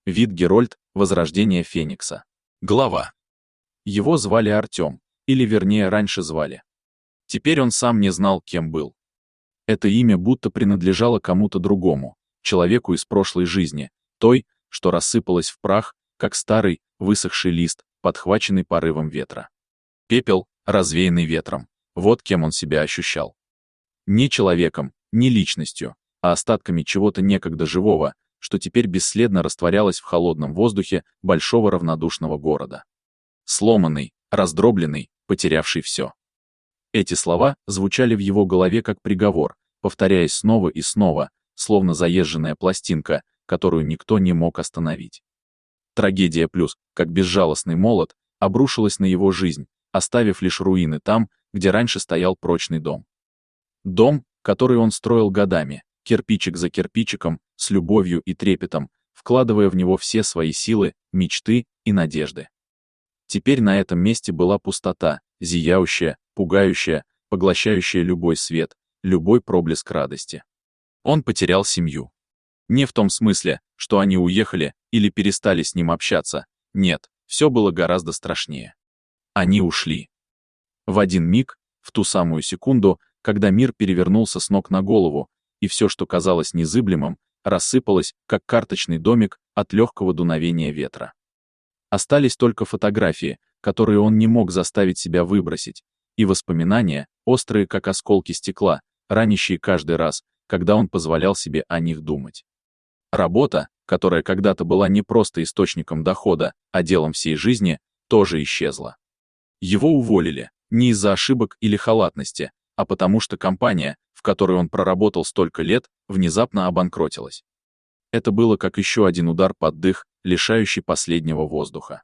Витгерольд. Возрождение Феникса. Глава. Его звали Артем, или вернее раньше звали. Теперь он сам не знал, кем был. Это имя будто принадлежало кому-то другому, человеку из прошлой жизни, той, что рассыпалась в прах, как старый, высохший лист, подхваченный порывом ветра. Пепел, развеянный ветром. Вот кем он себя ощущал. Не человеком, не личностью, а остатками чего-то некогда живого, что теперь бесследно растворялось в холодном воздухе большого равнодушного города. Сломанный, раздробленный, потерявший все. Эти слова звучали в его голове как приговор, повторяясь снова и снова, словно заезженная пластинка, которую никто не мог остановить. Трагедия плюс, как безжалостный молот, обрушилась на его жизнь, оставив лишь руины там, где раньше стоял прочный дом. Дом, который он строил годами, кирпичик за кирпичиком, с любовью и трепетом, вкладывая в него все свои силы, мечты и надежды. Теперь на этом месте была пустота, зияющая, пугающая, поглощающая любой свет, любой проблеск радости. Он потерял семью. Не в том смысле, что они уехали или перестали с ним общаться. Нет, все было гораздо страшнее. Они ушли. В один миг, в ту самую секунду, когда мир перевернулся с ног на голову, и все, что казалось незыблемым, рассыпалось, как карточный домик от легкого дуновения ветра. Остались только фотографии, которые он не мог заставить себя выбросить, и воспоминания, острые как осколки стекла, ранящие каждый раз, когда он позволял себе о них думать. Работа, которая когда-то была не просто источником дохода, а делом всей жизни, тоже исчезла. Его уволили, не из-за ошибок или халатности, а потому что компания, в которой он проработал столько лет, внезапно обанкротилась. Это было как еще один удар под дых, лишающий последнего воздуха.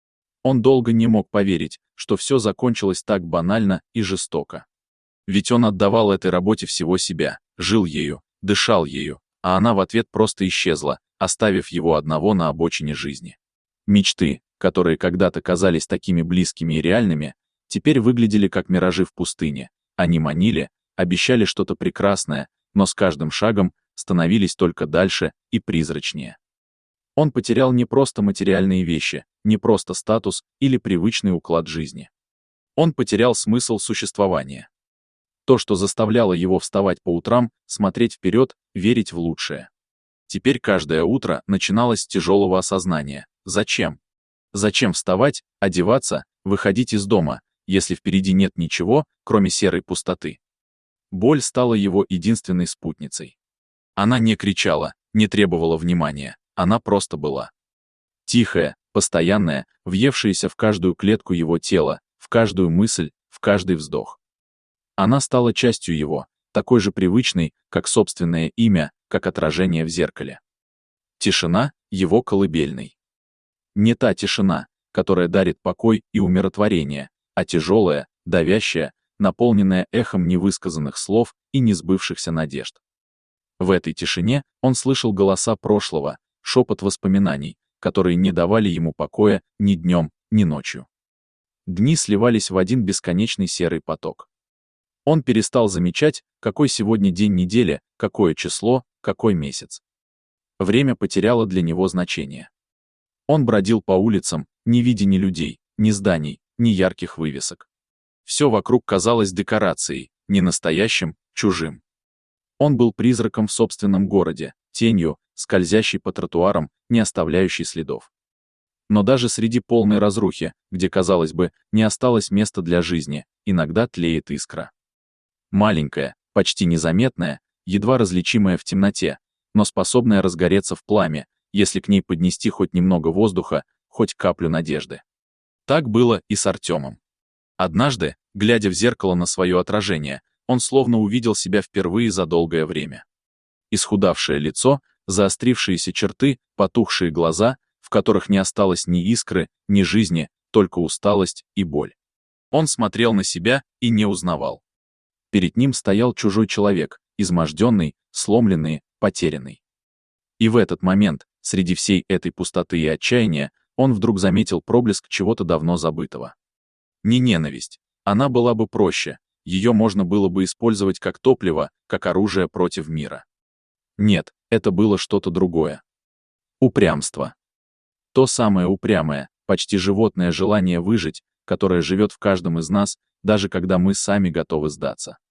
Он долго не мог поверить, что все закончилось так банально и жестоко. Ведь он отдавал этой работе всего себя, жил ею, дышал ею, а она в ответ просто исчезла, оставив его одного на обочине жизни. Мечты, которые когда-то казались такими близкими и реальными, теперь выглядели как миражи в пустыне. Они манили, обещали что-то прекрасное, но с каждым шагом становились только дальше и призрачнее. Он потерял не просто материальные вещи, не просто статус или привычный уклад жизни. Он потерял смысл существования. То, что заставляло его вставать по утрам, смотреть вперед, верить в лучшее. Теперь каждое утро начиналось с тяжелого осознания. Зачем? Зачем вставать, одеваться, выходить из дома, если впереди нет ничего, кроме серой пустоты? Боль стала его единственной спутницей. Она не кричала, не требовала внимания, она просто была. Тихая, постоянная, въевшаяся в каждую клетку его тела, в каждую мысль, в каждый вздох. Она стала частью его, такой же привычной, как собственное имя, как отражение в зеркале. Тишина — его колыбельной. Не та тишина, которая дарит покой и умиротворение, а тяжелая, давящая, наполненная эхом невысказанных слов и несбывшихся надежд. В этой тишине он слышал голоса прошлого, шепот воспоминаний, которые не давали ему покоя ни днем, ни ночью. Дни сливались в один бесконечный серый поток. Он перестал замечать, какой сегодня день недели, какое число, какой месяц. Время потеряло для него значение. Он бродил по улицам, не видя ни людей, ни зданий, ни ярких вывесок. Все вокруг казалось декорацией, не настоящим, чужим. Он был призраком в собственном городе, тенью, скользящей по тротуарам, не оставляющей следов. Но даже среди полной разрухи, где, казалось бы, не осталось места для жизни, иногда тлеет искра. Маленькая, почти незаметная, едва различимая в темноте, но способная разгореться в пламя, если к ней поднести хоть немного воздуха, хоть каплю надежды. Так было и с Артемом. Однажды, глядя в зеркало на свое отражение, он словно увидел себя впервые за долгое время. Исхудавшее лицо, заострившиеся черты, потухшие глаза, в которых не осталось ни искры, ни жизни, только усталость и боль. Он смотрел на себя и не узнавал. Перед ним стоял чужой человек, изможденный, сломленный, потерянный. И в этот момент, среди всей этой пустоты и отчаяния, он вдруг заметил проблеск чего-то давно забытого. Не ненависть, она была бы проще, ее можно было бы использовать как топливо, как оружие против мира. Нет, это было что-то другое. Упрямство. То самое упрямое, почти животное желание выжить, которое живет в каждом из нас, даже когда мы сами готовы сдаться.